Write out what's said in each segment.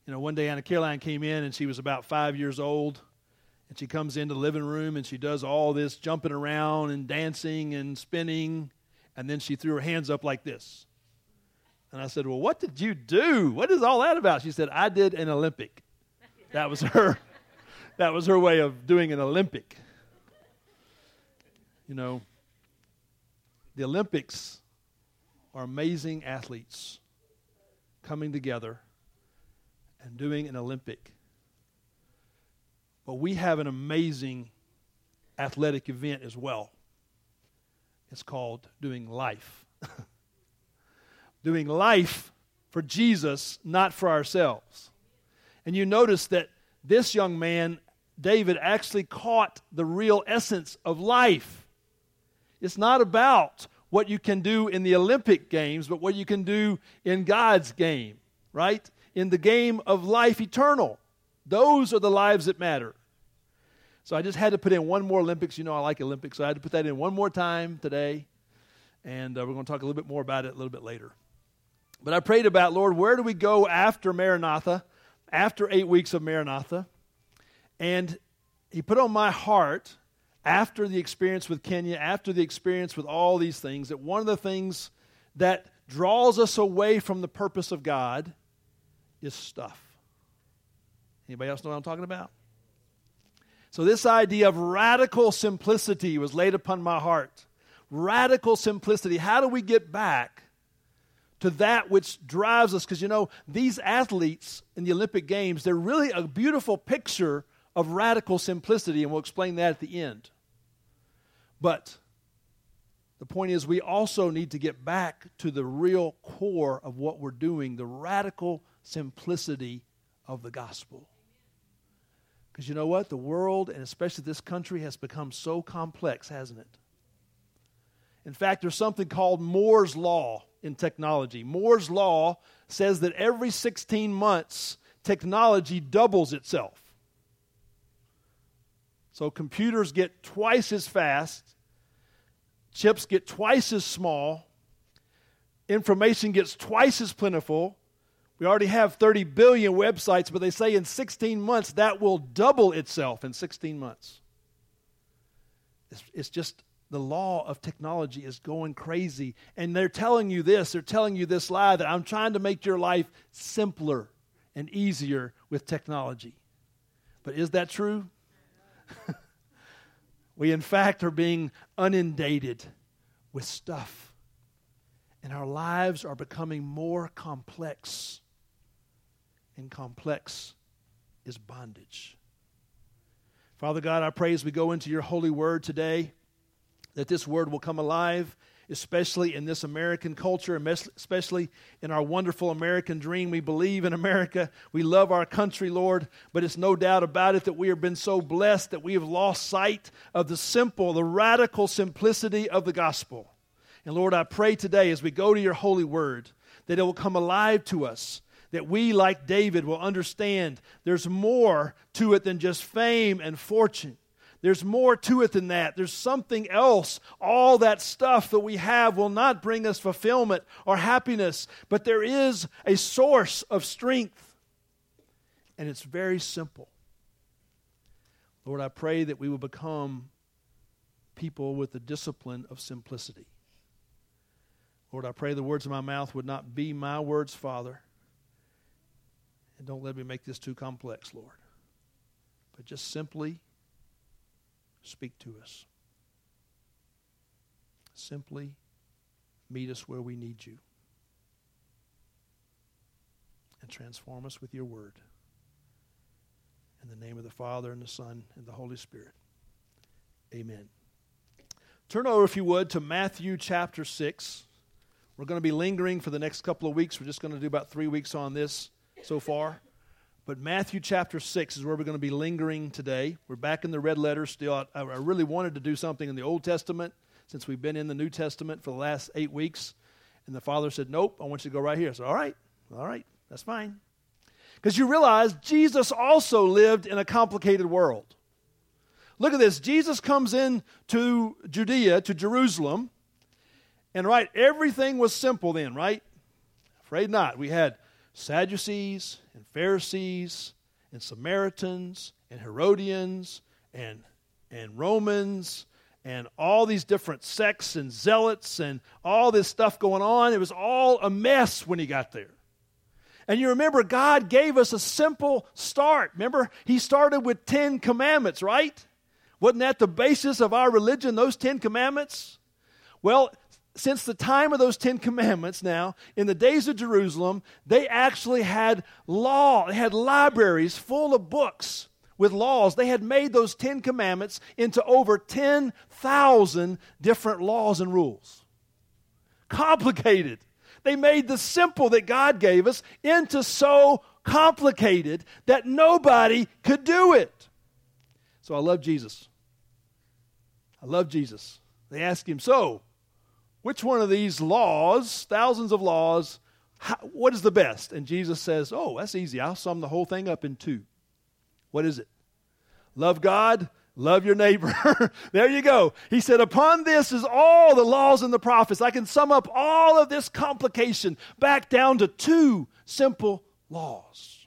One day Anna Caroline came in and she was about 5 years old. And she comes into the living room and she does all this jumping around and dancing and spinning. And then she threw her hands up like this. And I said, well, what did you do? What is all that about? She said, I did an Olympic. That was her way of doing an Olympic. The Olympics are amazing athletes coming together and doing an Olympic. But we have an amazing athletic event as well. It's called doing life. Doing life for Jesus, not for ourselves. And you notice that this young man, David, actually caught the real essence of life. It's not about what you can do in the Olympic Games, but what you can do in God's game, right? In the game of life eternal. Those are the lives that matter. So I just had to put in one more Olympics. I like Olympics, so I had to put that in one more time today. And we're going to talk a little bit more about it a little bit later. But I prayed about, Lord, where do we go after Maranatha, after 8 weeks of Maranatha? And he put on my heart, after the experience with Kenya, after the experience with all these things, that one of the things that draws us away from the purpose of God is stuff. Anybody else know what I'm talking about? So this idea of radical simplicity was laid upon my heart. Radical simplicity. How do we get back to that which drives us? Because, these athletes in the Olympic Games, they're really a beautiful picture of radical simplicity, and we'll explain that at the end. But the point is, we also need to get back to the real core of what we're doing, the radical simplicity of the gospel. Because you know what? The world, and especially this country, has become so complex, hasn't it? In fact, there's something called Moore's Law in technology. Moore's Law says that every 16 months, technology doubles itself. So computers get twice as fast, chips get twice as small, information gets twice as plentiful. We already have 30 billion websites, but they say in 16 months that will double itself in 16 months. It's just the law of technology is going crazy. And they're telling you this lie that I'm trying to make your life simpler and easier with technology. But is that true? We, in fact, are being inundated with stuff. And our lives are becoming more complex. And complex is bondage. Father God, I pray as we go into your holy word today, that this word will come alive, especially in this American culture, especially in our wonderful American dream. We believe in America. We love our country, Lord, but it's no doubt about it that we have been so blessed that we have lost sight of the radical simplicity of the gospel. And Lord, I pray today as we go to your holy word, that it will come alive to us, that we, like David, will understand there's more to it than just fame and fortune. There's more to it than that. There's something else. All that stuff that we have will not bring us fulfillment or happiness, but there is a source of strength, and it's very simple. Lord, I pray that we will become people with the discipline of simplicity. Lord, I pray the words of my mouth would not be my words, Father. And don't let me make this too complex, Lord. But just simply speak to us. Simply meet us where we need you. And transform us with your word. In the name of the Father, and the Son, and the Holy Spirit. Amen. Turn over, if you would, to Matthew chapter 6. We're going to be lingering for the next couple of weeks. We're just going to do about 3 weeks on this so far. But Matthew chapter 6 is where we're going to be lingering today. We're back in the red letters still. I really wanted to do something in the Old Testament since we've been in the New Testament for the last 8 weeks. And the Father said, nope, I want you to go right here. So, all right, that's fine. Because you realize Jesus also lived in a complicated world. Look at this. Jesus comes in to Judea, to Jerusalem. And everything was simple then, right? Afraid not. We had Sadducees and Pharisees and Samaritans and Herodians and Romans and all these different sects and zealots and all this stuff going on. It was all a mess when he got there. And you remember, God gave us a simple start. Remember, he started with 10 commandments, right? Wasn't that the basis of our religion, those 10 commandments? Well, since the time of those 10 commandments now, in the days of Jerusalem, they actually had law. They had libraries full of books with laws. They had made those 10 commandments into over 10,000 different laws and rules. Complicated. They made the simple that God gave us into so complicated that nobody could do it. So I love Jesus. I love Jesus. They ask him, so, which one of these laws, thousands of laws, what is the best? And Jesus says, oh, that's easy. I'll sum the whole thing up in 2. What is it? Love God, love your neighbor. There you go. He said, upon this is all the laws and the prophets. I can sum up all of this complication back down to 2 simple laws.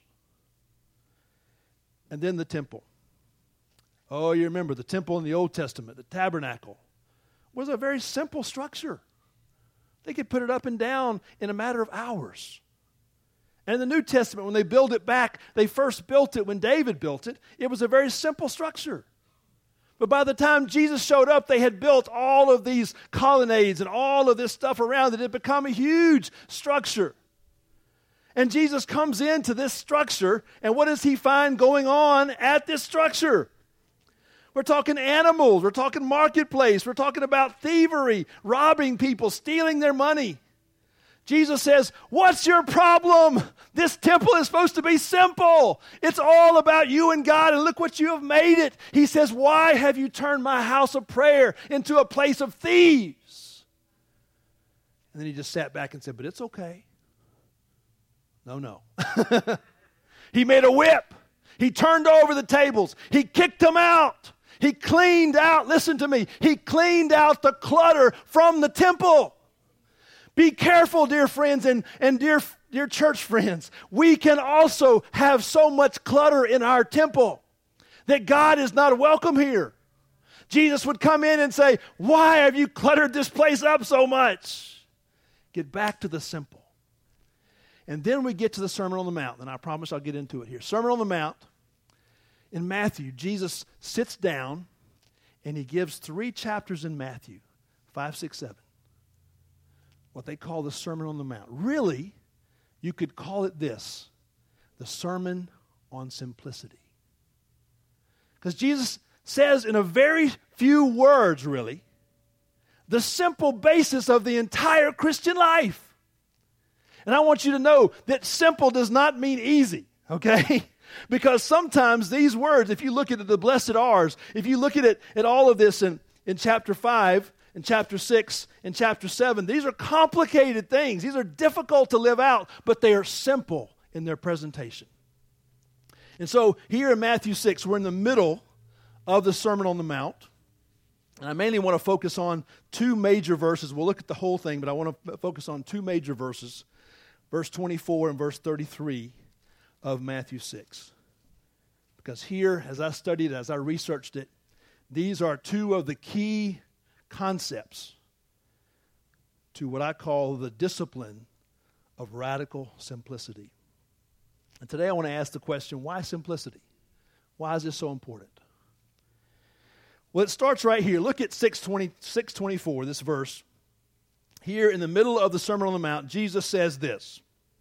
And then the temple. Oh, you remember the temple in the Old Testament, the tabernacle, was a very simple structure. They could put it up and down in a matter of hours. And in the New Testament, when they build it back, they first built it when David built it. It was a very simple structure. But by the time Jesus showed up, they had built all of these colonnades and all of this stuff around it. It had become a huge structure. And Jesus comes into this structure, and what does he find going on at this structure? We're talking animals. We're talking marketplace. We're talking about thievery, robbing people, stealing their money. Jesus says, what's your problem? This temple is supposed to be simple. It's all about you and God, and look what you have made it. He says, why have you turned my house of prayer into a place of thieves? And then he just sat back and said, but it's okay. No. He made a whip. He turned over the tables. He kicked them out. He cleaned out, listen to me, he cleaned out the clutter from the temple. Be careful, dear friends and dear church friends. We can also have so much clutter in our temple that God is not welcome here. Jesus would come in and say, why have you cluttered this place up so much? Get back to the simple. And then we get to the Sermon on the Mount, and I promise I'll get into it here. Sermon on the Mount. In Matthew, Jesus sits down and he gives 3 chapters in Matthew, 5, 6, 7. What they call the Sermon on the Mount. Really, you could call it this, the Sermon on Simplicity. Because Jesus says in a very few words, really, the simple basis of the entire Christian life. And I want you to know that simple does not mean easy, okay? Because sometimes these words, if you look at the blessed R's, if you look at it at all of this in chapter 5, in chapter 6, in chapter 7, these are complicated things. These are difficult to live out, but they are simple in their presentation. And so here in Matthew 6, we're in the middle of the Sermon on the Mount. And I mainly want to focus on 2 major verses. We'll look at the whole thing, but I want to focus on 2 major verses, verse 24 and verse 33 of Matthew 6. Because here, as I studied it, as I researched it, these are 2 of the key concepts to what I call the discipline of radical simplicity. And today I want to ask the question, why simplicity? Why is this so important? Well, it starts right here. Look at 6:24, this verse. Here in the middle of the Sermon on the Mount, Jesus says this.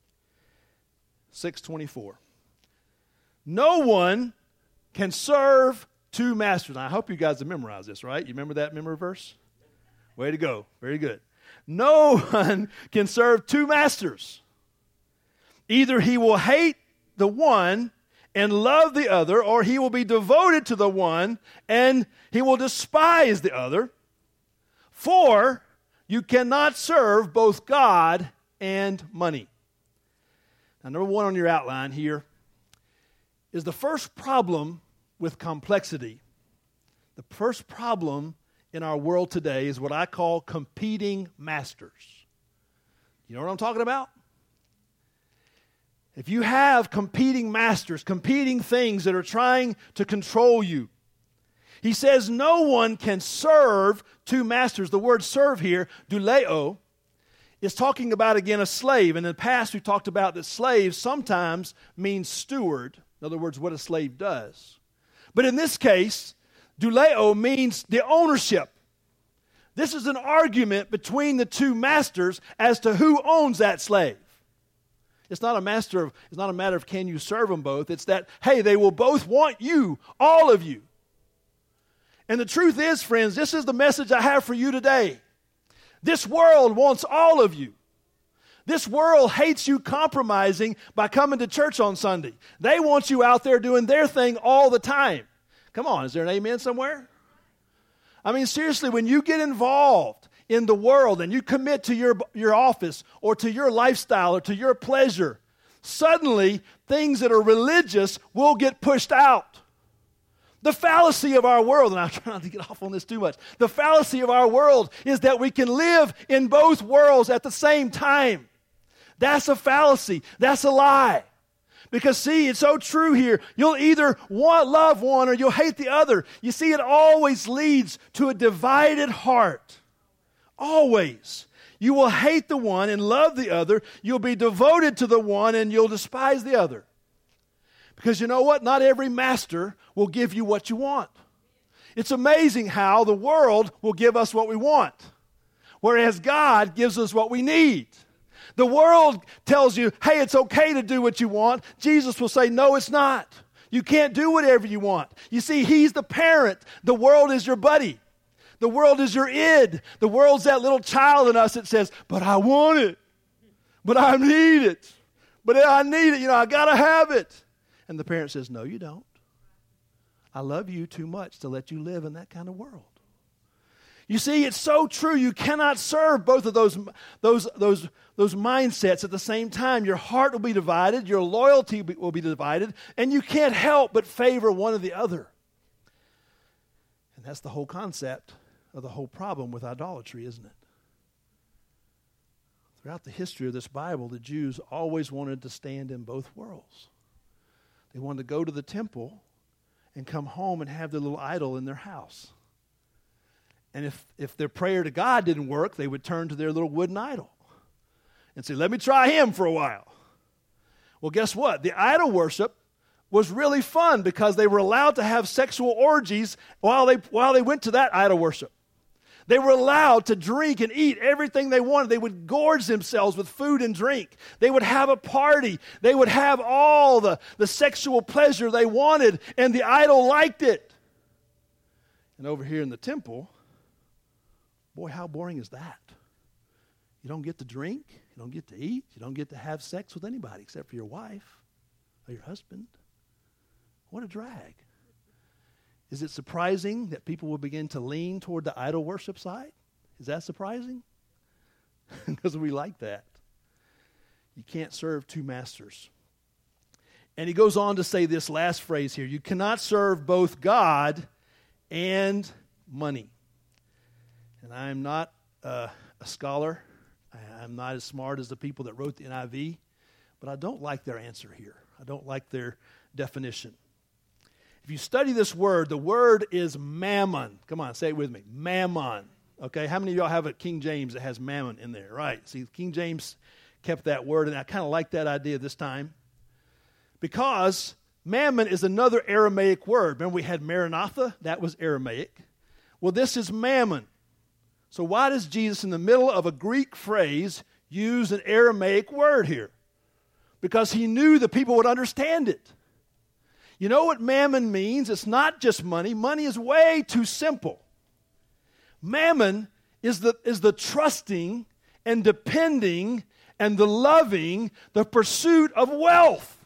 6:24. No one can serve 2 masters. Now, I hope you guys have memorized this, right? You remember that memory verse? Way to go. Very good. No one can serve 2 masters. Either he will hate the one and love the other, or he will be devoted to the one and he will despise the other. For you cannot serve both God and money. Now, number 1 on your outline here is the first problem with complexity. The first problem in our world today is what I call competing masters. You know what I'm talking about? If you have competing masters, competing things that are trying to control you, he says no one can serve two masters. The word serve here, douleo, is talking about, again, a slave. And in the past, we talked about that slaves sometimes mean steward. In other words, what a slave does. But in this case, douleo means the ownership. This is an argument between the two masters as to who owns that slave. It's not a matter of can you serve them both. It's that, hey, they will both want you, all of you. And the truth is, friends, this is the message I have for you today. This world wants all of you. This world hates you compromising by coming to church on Sunday. They want you out there doing their thing all the time. Come on, is there an amen somewhere? I mean, seriously, when you get involved in the world and you commit to your office or to your lifestyle or to your pleasure, suddenly things that are religious will get pushed out. The fallacy of our world, and I'm trying not to get off on this too much, the fallacy of our world is that we can live in both worlds at the same time. That's a fallacy. That's a lie. Because see, it's so true here. You'll either love one or you'll hate the other. You see, it always leads to a divided heart. Always. You will hate the one and love the other. You'll be devoted to the one and you'll despise the other. Because you know what? Not every master will give you what you want. It's amazing how the world will give us what we want, whereas God gives us what we need. The world tells you, hey, it's okay to do what you want. Jesus will say, no, it's not. You can't do whatever you want. You see, He's the parent. The world is your buddy. The world is your id. The world's that little child in us that says, but I want it. But I need it. But I need it. I got to have it. And the parent says, no, you don't. I love you too much to let you live in that kind of world. You see, it's so true. You cannot serve both of those mindsets at the same time. Your heart will be divided. Your loyalty will be divided. And you can't help but favor one or the other. And that's the whole concept of the whole problem with idolatry, isn't it? Throughout the history of this Bible, the Jews always wanted to stand in both worlds. They wanted to go to the temple and come home and have their little idol in their house. And if their prayer to God didn't work, they would turn to their little wooden idol and say, let me try him for a while. Well, guess what? The idol worship was really fun because they were allowed to have sexual orgies while they went to that idol worship. They were allowed to drink and eat everything they wanted. They would gorge themselves with food and drink. They would have a party. They would have all the sexual pleasure they wanted, and the idol liked it. And over here in the temple, boy, how boring is that? You don't get to drink. You don't get to eat. You don't get to have sex with anybody except for your wife or your husband. What a drag. Is it surprising that people will begin to lean toward the idol worship side? Is that surprising? Because we like that. You can't serve two masters. And he goes on to say this last phrase here. You cannot serve both God and money. And I'm not a scholar. I'm not as smart as the people that wrote the NIV. But I don't like their answer here. I don't like their definition. If you study this word, the word is mammon. Come on, say it with me. Mammon. Okay, how many of y'all have a King James that has mammon in there? Right. See, King James kept that word, and I kind of like that idea this time. Because mammon is another Aramaic word. Remember we had Maranatha? That was Aramaic. Well, this is mammon. So why does Jesus, in the middle of a Greek phrase, use an Aramaic word here? Because he knew the people would understand it. You know what mammon means? It's not just money. Money is way too simple. Mammon is the trusting and depending and the loving, the pursuit of wealth.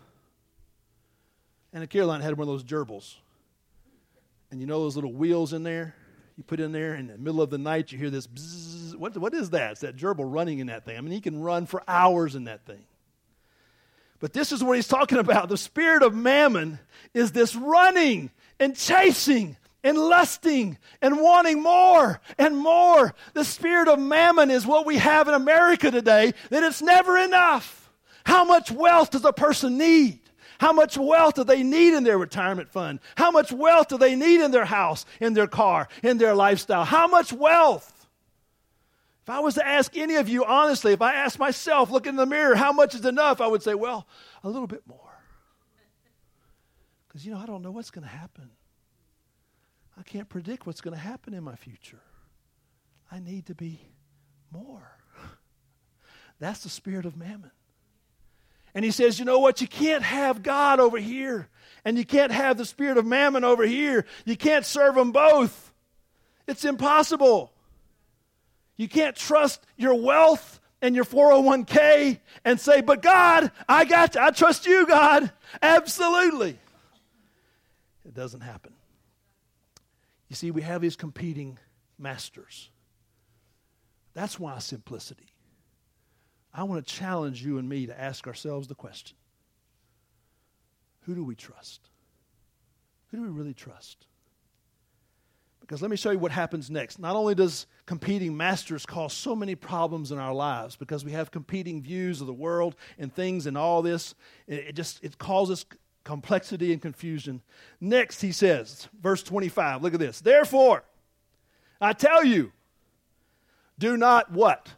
Anna Caroline had one of those gerbils. And you know those little wheels in there? You put in there, and in the middle of the night, you hear this bzzz. What is that? It's that gerbil running in that thing. I mean, he can run for hours in that thing. But this is what he's talking about. The spirit of mammon is this running and chasing and lusting and wanting more and more. The spirit of mammon is what we have in America today, that it's never enough. How much wealth does a person need? How much wealth do they need in their retirement fund? How much wealth do they need in their house, in their car, in their lifestyle? How much wealth? If I was to ask any of you honestly, if I asked myself, look in the mirror, how much is enough? I would say, well, a little bit more. Because, I don't know what's going to happen. I can't predict what's going to happen in my future. I need to be more. That's the spirit of mammon. And he says, you know what? You can't have God over here, and you can't have the spirit of mammon over here. You can't serve them both. It's impossible. You can't trust your wealth and your 401k and say, but God, I got you. I trust you, God. Absolutely. It doesn't happen. You see, we have these competing masters. That's why simplicity. I want to challenge you and me to ask ourselves the question, who do we trust? Who do we really trust? Because let me show you what happens next. Not only does competing masters cause so many problems in our lives because we have competing views of the world and things and all this, it causes complexity and confusion. Next, he says, verse 25, look at this. Therefore, I tell you, do not what?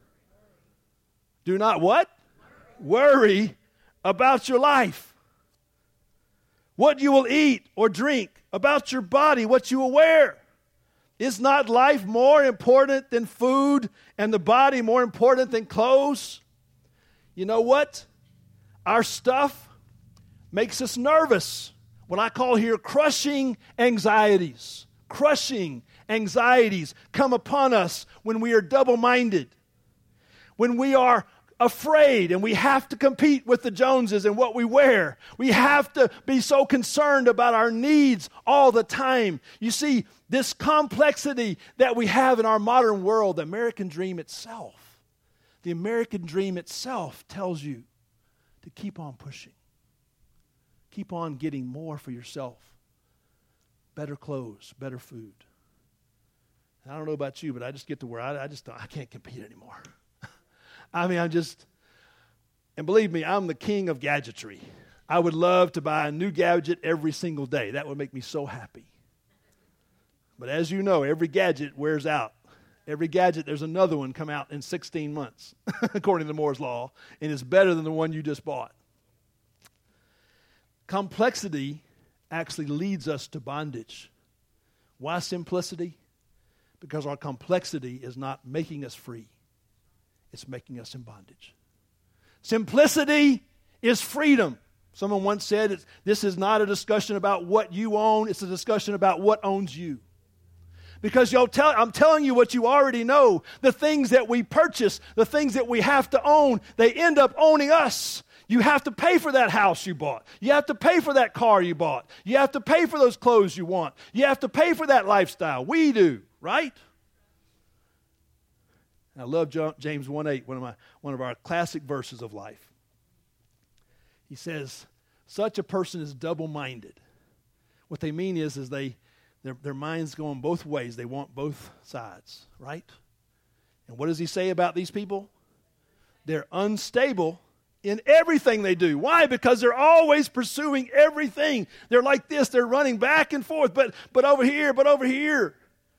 Do not what? Worry about your life. What you will eat or drink, about your body, what you will wear. Is not life more important than food and the body more important than clothes? You know what? Our stuff makes us nervous. What I call here crushing anxieties. Crushing anxieties come upon us when we are double-minded. When we are afraid and we have to compete with the Joneses and what we wear. We have to be so concerned about our needs all the time. You see, this complexity that we have in our modern world, the American dream itself tells you to keep on pushing. Keep on getting more for yourself. Better clothes, better food. And I don't know about you, but I just get to where I can't compete anymore. And believe me, I'm the king of gadgetry. I would love to buy a new gadget every single day. That would make me so happy. But as you know, every gadget wears out. Every gadget, there's another one come out in 16 months, according to Moore's Law, and it's better than the one you just bought. Complexity actually leads us to bondage. Why simplicity? Because our complexity is not making us free. It's making us in bondage. Simplicity is freedom. Someone once said, this is not a discussion about what you own, it's a discussion about what owns you. Because I'm telling you what you already know. The things that we purchase, the things that we have to own, they end up owning us. You have to pay for that house you bought. You have to pay for that car you bought. You have to pay for those clothes you want. You have to pay for that lifestyle. We do, right? And I love James 1:8, one of our classic verses of life. He says, such a person is double-minded. What they mean is their minds go on both ways. They want both sides, right? And what does he say about these people? They're unstable in everything they do. Why? Because they're always pursuing everything. They're like this. They're running back and forth, but over here, but over here.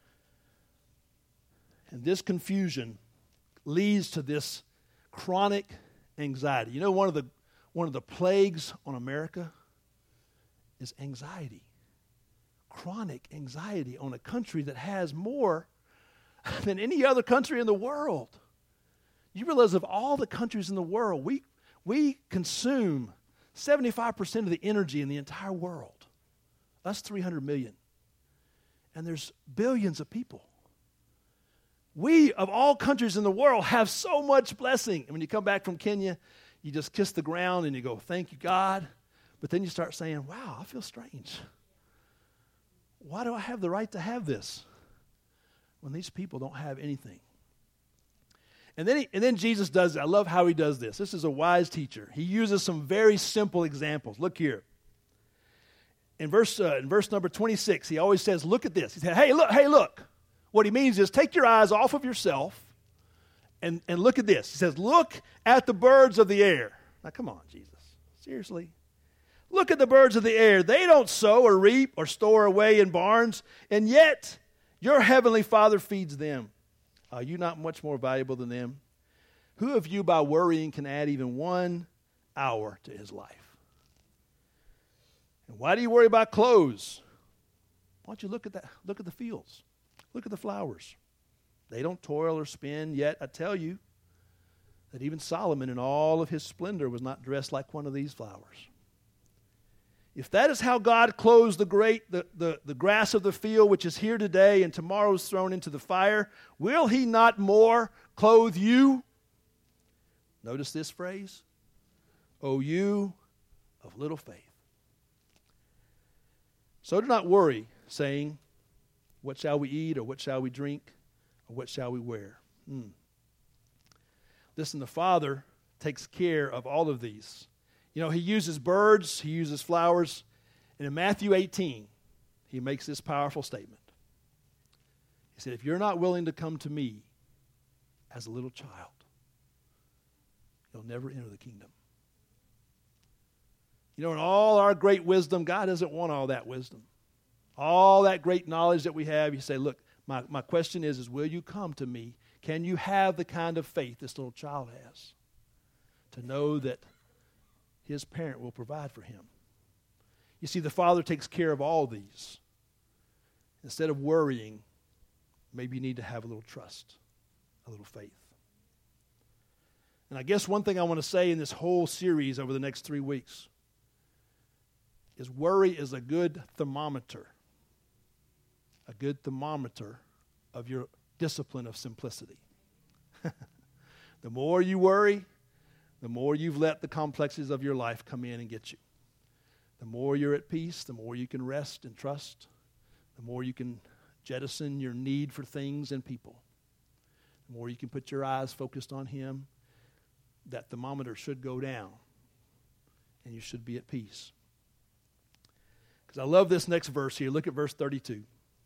And this confusion leads to this chronic anxiety. You know, one of the plagues on America is anxiety. Chronic anxiety on a country that has more than any other country in the world. You realize of all the countries in the world, we consume 75% of the energy in the entire world. That's 300 million. And there's billions of people. We, of all countries in the world, have so much blessing. And when you come back from Kenya, you just kiss the ground and you go, thank you, God. But then you start saying, wow, I feel strange. Why do I have the right to have this when these people don't have anything? And then Jesus does it. I love how he does this. This is a wise teacher. He uses some very simple examples. Look here. In verse number 26, he always says, look at this. He said, hey, look. What he means is take your eyes off of yourself and look at this. He says, look at the birds of the air. Now, come on, Jesus. Seriously? Look at the birds of the air. They don't sow or reap or store away in barns, and yet your heavenly Father feeds them. Are you not much more valuable than them? Who of you by worrying can add even 1 hour to his life? And why do you worry about clothes? Why don't you look at that? Look at the fields. Look at the flowers. They don't toil or spin, yet I tell you that even Solomon in all of his splendor was not dressed like one of these flowers. If that is how God clothes the grass of the field, which is here today and tomorrow is thrown into the fire, will he not more clothe you? Notice this phrase. O you of little faith. So do not worry, saying, what shall we eat, or what shall we drink, or what shall we wear? Listen, the Father takes care of all of these. You know, he uses birds, he uses flowers. And in Matthew 18, he makes this powerful statement. He said, if you're not willing to come to me as a little child, you'll never enter the kingdom. You know, in all our great wisdom, God doesn't want all that wisdom. All that great knowledge that we have, you say, look, my question is will you come to me? Can you have the kind of faith this little child has to know that his parent will provide for him? You see, the Father takes care of all these. Instead of worrying, maybe you need to have a little trust, a little faith. And I guess one thing I want to say in this whole series over the next 3 weeks is worry is a good thermometer of your discipline of simplicity. The more you worry, the more you've let the complexities of your life come in and get you. The more you're at peace, the more you can rest and trust, the more you can jettison your need for things and people. The more you can put your eyes focused on him, that thermometer should go down, and you should be at peace. Because I love this next verse here. Look at verse 32.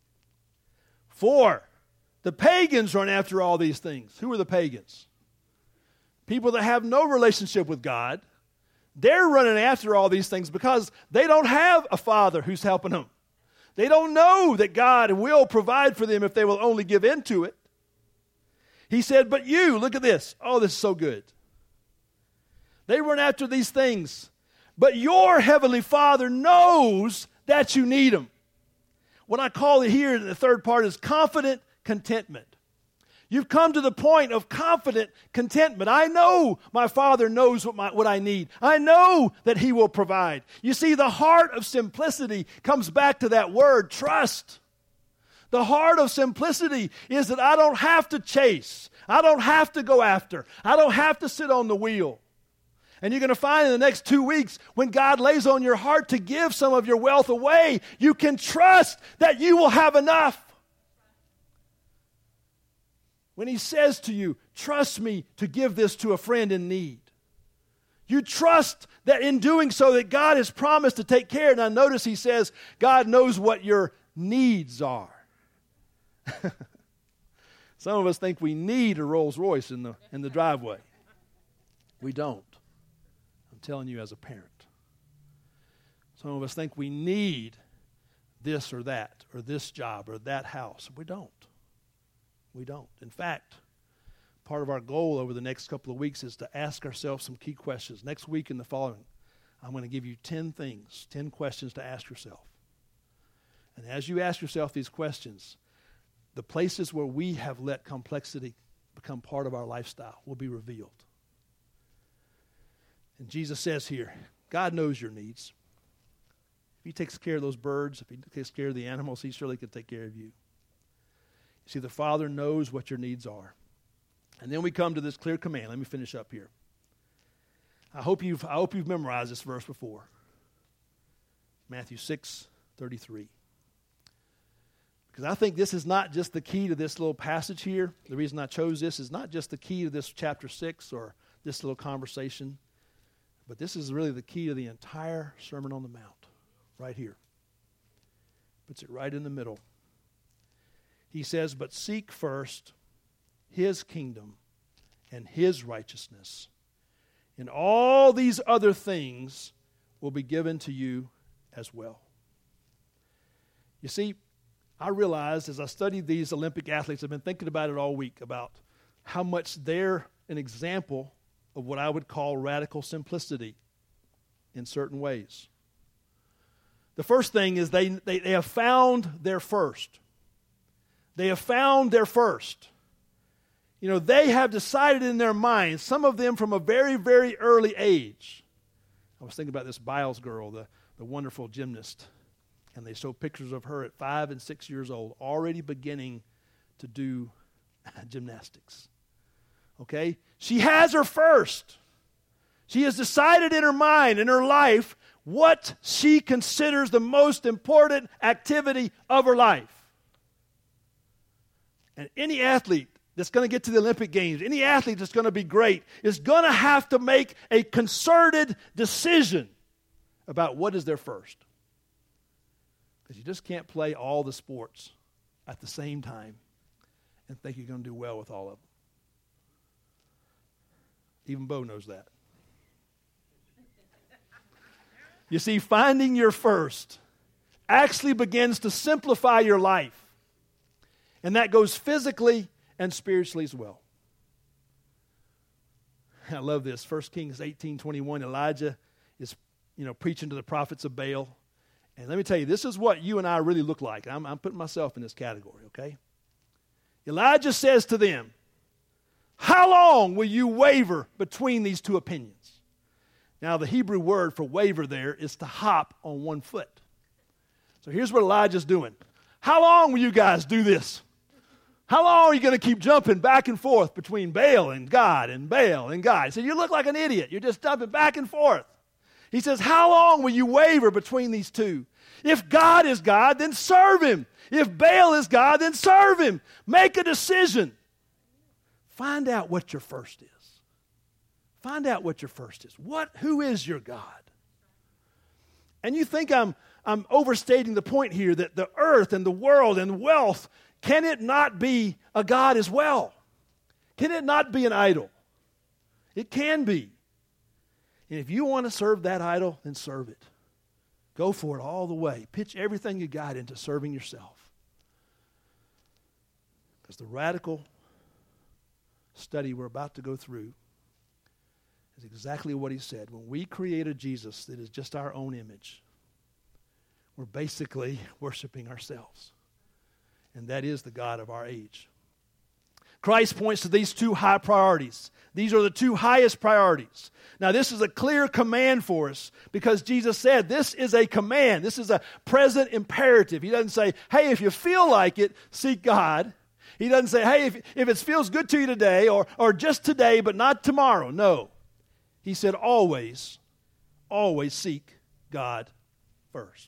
For the pagans run after all these things. Who are the pagans? People that have no relationship with God. They're running after all these things because they don't have a father who's helping them. They don't know that God will provide for them if they will only give in to it. He said, but you, look at this. Oh, this is so good. They run after these things, but your heavenly Father knows that you need them. What I call it here in the third part is confident contentment. You've come to the point of confident contentment. I know my Father knows what I need. I know that he will provide. You see, the heart of simplicity comes back to that word, trust. The heart of simplicity is that I don't have to chase. I don't have to go after. I don't have to sit on the wheel. And you're going to find in the next 2 weeks, when God lays on your heart to give some of your wealth away, you can trust that you will have enough. When he says to you, trust me to give this to a friend in need. You trust that in doing so that God has promised to take care. Now notice he says, God knows what your needs are. Some of us think we need a Rolls Royce in the driveway. We don't. I'm telling you as a parent. Some of us think we need this or that, or this job, or that house. We don't. We don't. In fact, part of our goal over the next couple of weeks is to ask ourselves some key questions. Next week and the following, I'm going to give you 10 things, 10 questions to ask yourself. And as you ask yourself these questions, the places where we have let complexity become part of our lifestyle will be revealed. And Jesus says here, God knows your needs. If he takes care of those birds, if he takes care of the animals, he surely can take care of you. You see, the Father knows what your needs are. And then we come to this clear command. Let me finish up here. I hope you've memorized this verse before. Matthew 6:33. Because I think this is not just the key to this little passage here. The reason I chose this is not just the key to this chapter 6 or this little conversation, but this is really the key to the entire Sermon on the Mount, right here. Puts it right in the middle. He says, but seek first his kingdom and his righteousness, and all these other things will be given to you as well. You see, I realized as I studied these Olympic athletes, I've been thinking about it all week, about how much they're an example of what I would call radical simplicity in certain ways. The first thing is they have found their first. They have found their first. You know, they have decided in their minds, some of them from a very, very early age. I was thinking about this Biles girl, the wonderful gymnast, and they show pictures of her at 5 and 6 years old, already beginning to do gymnastics. Okay? She has her first. She has decided in her mind, in her life, what she considers the most important activity of her life. And any athlete that's going to get to the Olympic Games, any athlete that's going to be great, is going to have to make a concerted decision about what is their first. Because you just can't play all the sports at the same time and think you're going to do well with all of them. Even Bo knows that. You see, finding your first actually begins to simplify your life. And that goes physically and spiritually as well. I love this. 1 Kings 18:21, Elijah is, preaching to the prophets of Baal. And let me tell you, this is what you and I really look like. I'm putting myself in this category, okay? Elijah says to them, how long will you waver between these two opinions? Now, the Hebrew word for waver there is to hop on one foot. So here's what Elijah's doing. How long will you guys do this? How long are you going to keep jumping back and forth between Baal and God and Baal and God? He said, you look like an idiot. You're just jumping back and forth. He says, how long will you waver between these two? If God is God, then serve Him. If Baal is God, then serve Him. Make a decision. Find out what your first is. Find out what your first is. Who is your God? And you think I'm overstating the point here that the earth and the world and wealth, can it not be a God as well? Can it not be an idol? It can be. And if you want to serve that idol, then serve it. Go for it all the way. Pitch everything you got into serving yourself. Because the radical study we're about to go through is exactly what he said. When we create a Jesus that is just our own image, we're basically worshiping ourselves. And that is the God of our age. Christ points to these two high priorities. These are the two highest priorities. Now, this is a clear command for us because Jesus said this is a command. This is a present imperative. He doesn't say, hey, if you feel like it, seek God. He doesn't say, hey, if it feels good to you today or just today but not tomorrow. No. He said always seek God first.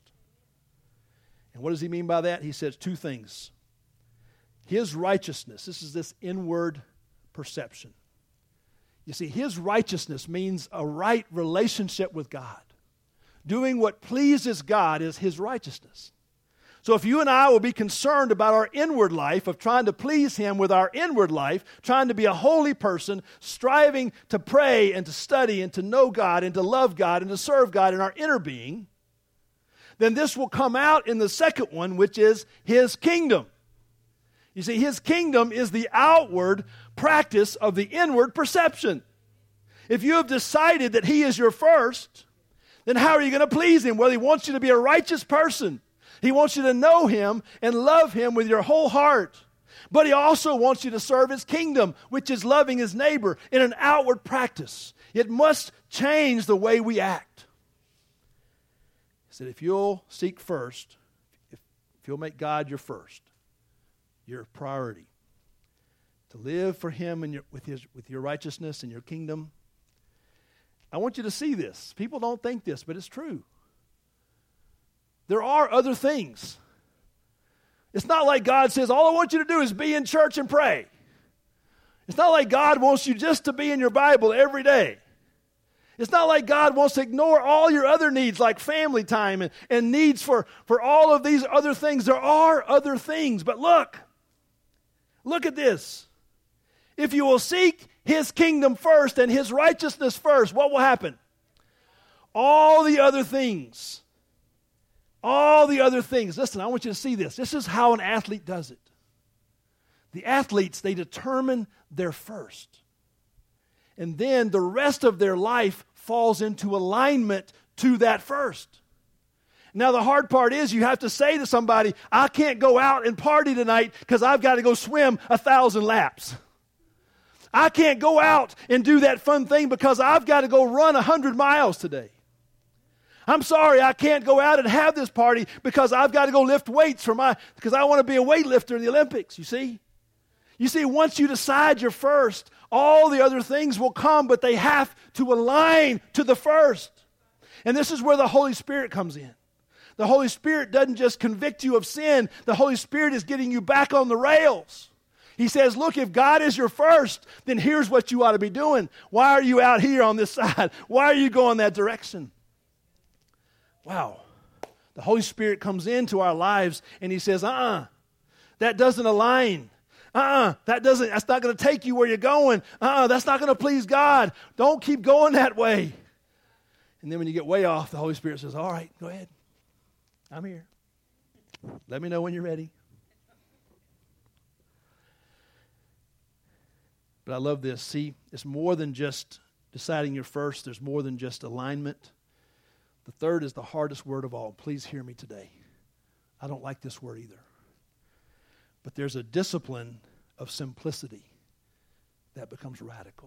And what does he mean by that? He says two things. His righteousness, this is this inward perception. You see, his righteousness means a right relationship with God. Doing what pleases God is his righteousness. So if you and I will be concerned about our inward life, of trying to please him with our inward life, trying to be a holy person, striving to pray and to study and to know God and to love God and to serve God in our inner being, then this will come out in the second one, which is his kingdom. You see, his kingdom is the outward practice of the inward perception. If you have decided that he is your first, then how are you going to please him? Well, he wants you to be a righteous person. He wants you to know him and love him with your whole heart. But he also wants you to serve his kingdom, which is loving his neighbor in an outward practice. It must change the way we act. He said, if you'll seek first, if you'll make God your first, your priority, to live for him and with your righteousness and your kingdom, I want you to see this. People don't think this, but it's true. There are other things. It's not like God says, all I want you to do is be in church and pray. It's not like God wants you just to be in your Bible every day. It's not like God wants to ignore all your other needs like family time and needs for all of these other things. There are other things, but look at this. If you will seek His kingdom first and His righteousness first, what will happen? All the other things. Listen, I want you to see this. This is how an athlete does it. The athletes, they determine their first. And then the rest of their life falls into alignment to that first. Now the hard part is you have to say to somebody, I can't go out and party tonight because I've got to go swim 1,000 laps. I can't go out and do that fun thing because I've got to go run 100 miles today. I'm sorry, I can't go out and have this party because I've got to go lift weights because I want to be a weightlifter in the Olympics, you see? You see, once you decide you're first, all the other things will come, but they have to align to the first. And this is where the Holy Spirit comes in. The Holy Spirit doesn't just convict you of sin. The Holy Spirit is getting you back on the rails. He says, look, if God is your first, then here's what you ought to be doing. Why are you out here on this side? Why are you going that direction? Wow. The Holy Spirit comes into our lives and He says, that doesn't align. That's not going to take you where you're going. That's not going to please God. Don't keep going that way. And then when you get way off, the Holy Spirit says, all right, go ahead. I'm here. Let me know when you're ready. But I love this. See, it's more than just deciding you're first. There's more than just alignment. The third is the hardest word of all. Please hear me today. I don't like this word either. But there's a discipline of simplicity that becomes radical.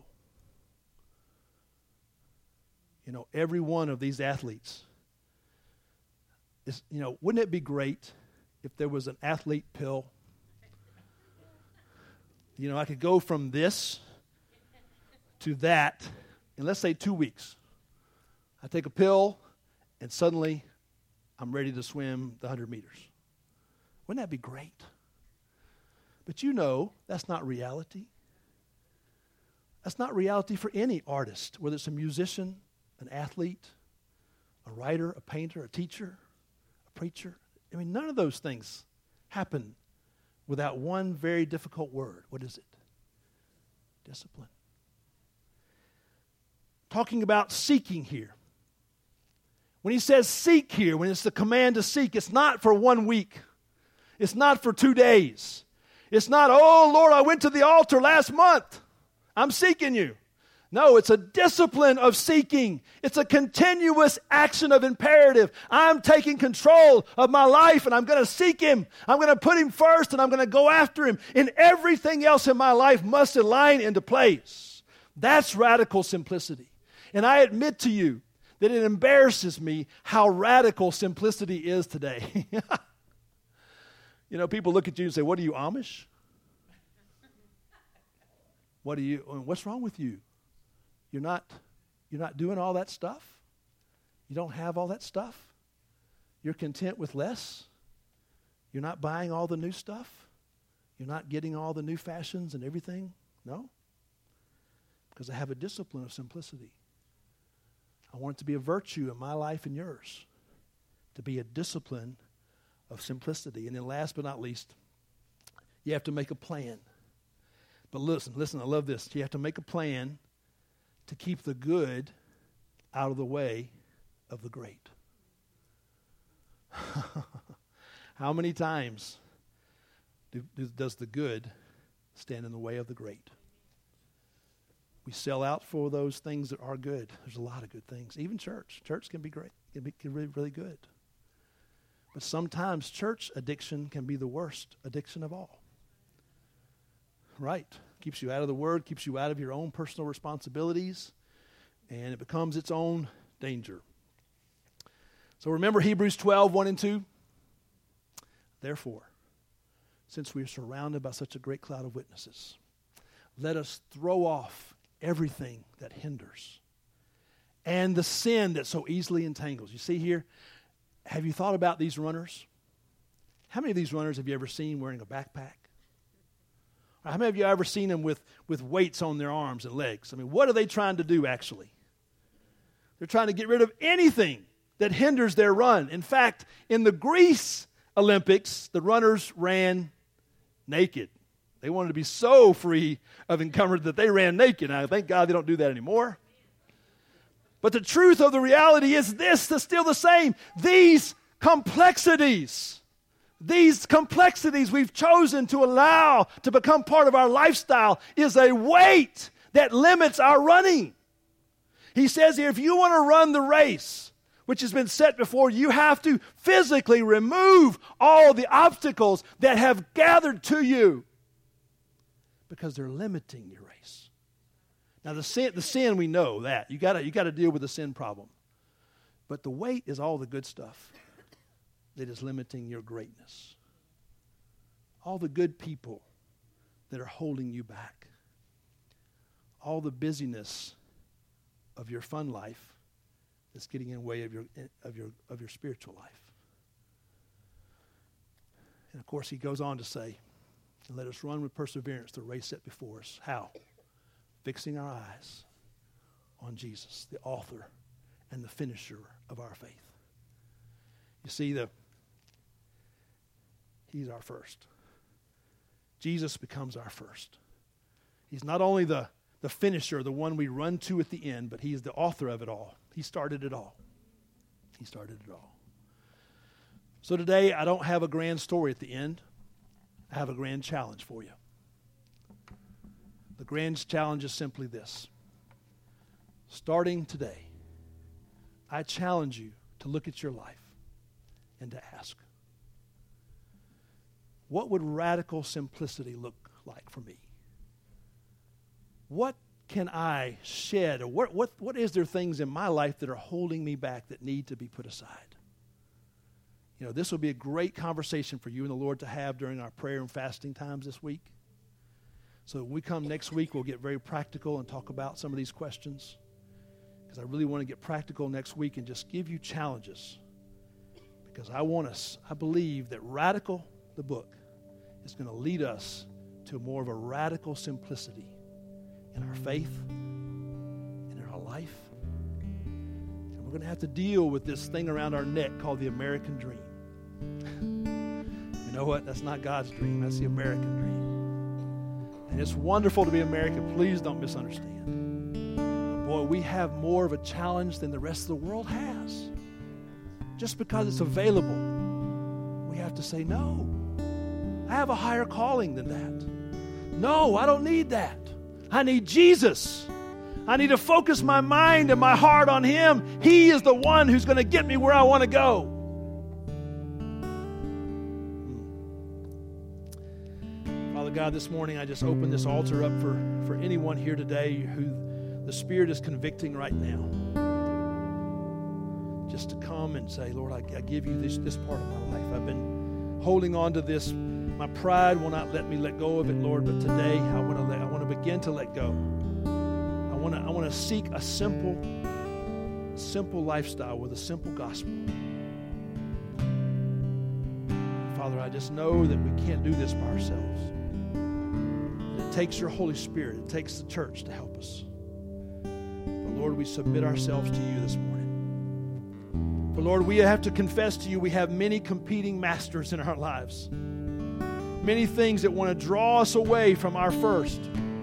You know, every one of these athletes is, wouldn't it be great if there was an athlete pill? I could go from this to that in, let's say, 2 weeks. I take a pill, and suddenly I'm ready to swim the 100 meters. Wouldn't that be great? But that's not reality. That's not reality for any artist, whether it's a musician, an athlete, a writer, a painter, a teacher, a preacher. None of those things happen without one very difficult word. What is it? Discipline. Talking about seeking here. When he says seek here, when it's the command to seek, it's not for 1 week. It's not for 2 days. It's not, oh, Lord, I went to the altar last month. I'm seeking you. No, it's a discipline of seeking. It's a continuous action of imperative. I'm taking control of my life, and I'm going to seek Him. I'm going to put Him first, and I'm going to go after Him. And everything else in my life must align into place. That's radical simplicity. And I admit to you that it embarrasses me how radical simplicity is today. People look at you and say, what are you, Amish? What's wrong with you? You're not doing all that stuff? You don't have all that stuff? You're content with less? You're not buying all the new stuff? You're not getting all the new fashions and everything? No? Because I have a discipline of simplicity. I want it to be a virtue in my life and yours, to be a discipline of simplicity. And then last but not least, you have to make a plan. But listen, I love this. You have to make a plan to keep the good out of the way of the great. How many times does the good stand in the way of the great? We sell out for those things that are good. There's a lot of good things. Even church. Church can be great. It can be really, really good. But sometimes church addiction can be the worst addiction of all. Right. Keeps you out of the Word, keeps you out of your own personal responsibilities, and it becomes its own danger. So remember Hebrews 12, 1 and 2? Therefore, since we are surrounded by such a great cloud of witnesses, let us throw off everything that hinders and the sin that so easily entangles. You see here, have you thought about these runners? How many of these runners have you ever seen wearing a backpack? Or how many of you ever seen them with weights on their arms and legs? What are they trying to do actually? They're trying to get rid of anything that hinders their run. In fact, in the Greece Olympics, the runners ran naked. They wanted to be so free of encumbrance that they ran naked. Now, thank God they don't do that anymore. But the truth of the reality is this, is still the same. These complexities we've chosen to allow to become part of our lifestyle is a weight that limits our running. He says here, if you want to run the race, which has been set before you, have to physically remove all the obstacles that have gathered to you because they're limiting your race. Now, the sin we know that. You got to deal with the sin problem. But the weight is all the good stuff that is limiting your greatness. All the good people that are holding you back. All the busyness of your fun life that's getting in the way of your spiritual life. And of course, he goes on to say, let us run with perseverance the race set before us. How? Fixing our eyes on Jesus, the author and the finisher of our faith. You see, he's our first. Jesus becomes our first. He's not only the finisher, the one we run to at the end, but he's the author of it all. He started it all. He started it all. So today, I don't have a grand story at the end. I have a grand challenge for you. The grand challenge is simply this. Starting today, I challenge you to look at your life and to ask, what would radical simplicity look like for me? What can I shed? Or what is there things in my life that are holding me back that need to be put aside? You know, this will be a great conversation for you and the Lord to have during our prayer and fasting times this week. So when we come next week, we'll get very practical and talk about some of these questions. Because I really want to get practical next week and just give you challenges. Because I believe that Radical, the book, is going to lead us to more of a radical simplicity in our faith, in our life. And we're going to have to deal with this thing around our neck called the American dream. You know what? That's not God's dream. That's the American dream. And it's wonderful to be American. Please don't misunderstand. But boy, we have more of a challenge than the rest of the world has. Just because it's available, we have to say, no, I have a higher calling than that. No, I don't need that. I need Jesus. I need to focus my mind and my heart on Him. He is the one who's going to get me where I want to go. Father God, this morning I just open this altar up for anyone here today who the Spirit is convicting right now. Just to come and say, Lord, I give you this part of my life. I've been holding on to this. My pride will not let me let go of it, Lord, but today I want to begin to let go. I want to seek a simple lifestyle with a simple gospel. Father, I just know that we can't do this by ourselves. It takes your Holy Spirit. It takes the church to help us. But Lord, we submit ourselves to you this morning. For Lord, we have to confess to you we have many competing masters in our lives. Many things that want to draw us away from our first.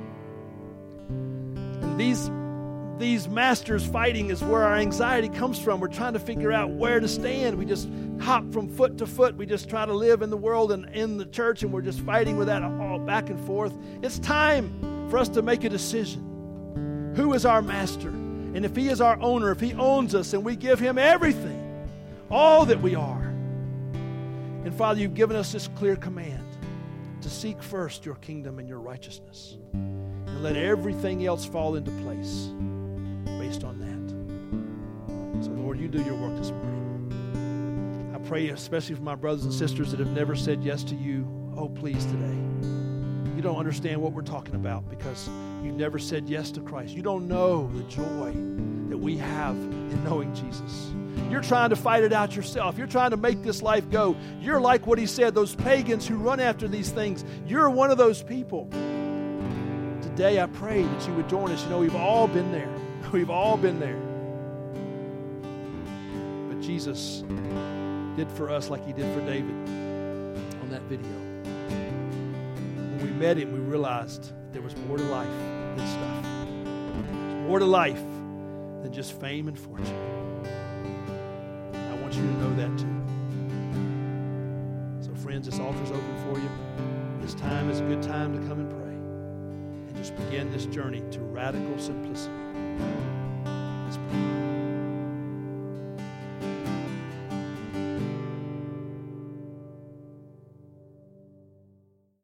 And these masters fighting is where our anxiety comes from. We're trying to figure out where to stand. We just hop from foot to foot. We just try to live in the world and in the church, and we're just fighting with that all back and forth. It's time for us to make a decision. Who is our master? And if He is our owner, if He owns us, and we give Him everything, all that we are. And Father, you've given us this clear command to seek first your kingdom and your righteousness, and let everything else fall into place based on that. So Lord, you do your work this morning. I pray especially for my brothers and sisters that have never said yes to you. Oh, please today. You don't understand what we're talking about because you've never said yes to Christ. You don't know the joy that we have in knowing Jesus. You're trying to fight it out yourself. You're trying to make this life go. You're like what he said, those pagans who run after these things. You're one of those people. Today I pray that you would join us. You know, we've all been there. We've all been there. But Jesus did for us like he did for David on that video. When we met him, we realized there was more to life than stuff. There's more to life than just fame and fortune. And I want you to know that too. So friends, this altar's open for you. This time is a good time to come and pray and just begin this journey to radical simplicity.